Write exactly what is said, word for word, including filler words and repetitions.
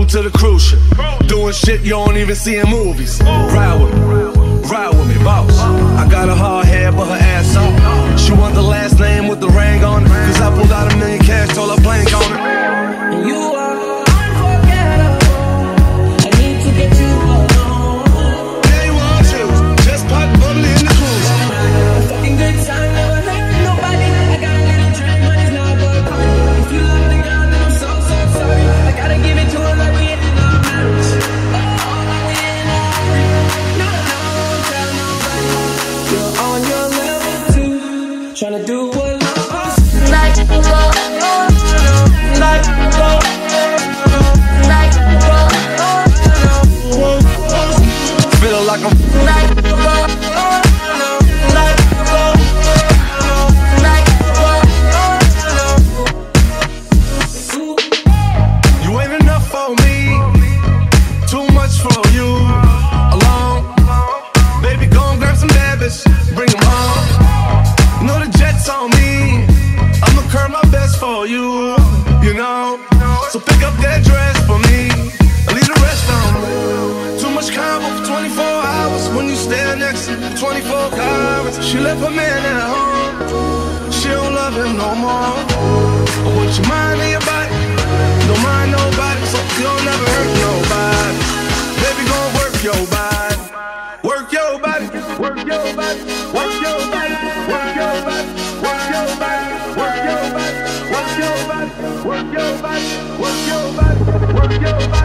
to the cruise ship. Doing shit you don't even see in movies. Ride with me, ride with me, boss. I got a hard head, but her ass off. She want the last name with the ring on it. Cause I pulled out a million cash, told her blank on it. You are unforgettable. I need to get you alone. Yeah, you want to. Just pop bubbly in the cruise. Fucking good time, never hurt nobody. I got a little drink, but it's not good party. If you love the girl, then I'm so, so sorry. I gotta give it to her like we ended our marriage. Oh, like we ended our marriage. No, no, don't tell nobody. You're on your level two, tryna do what lovers do. Night go, night go, night go. Feel like I'm Night go, night go, night go. You ain't enough for me, too much for you. Alone, baby, go and grab some bad bitch, bring them home. You know the jet's on me, I'ma curb my best for you. You know, so pick up that dress for me, and leave the rest on me. Too much combo for twenty-four hours when you stand next to twenty-four cars. She left her man at home, she don't love him no more. I want your mind in your body, don't mind nobody, so you don't never hurt nobody. Baby, gon' work your body, work your body, work your body, work your body, work your body, work your body, work your body, work your body, work your body, work your body, work your body.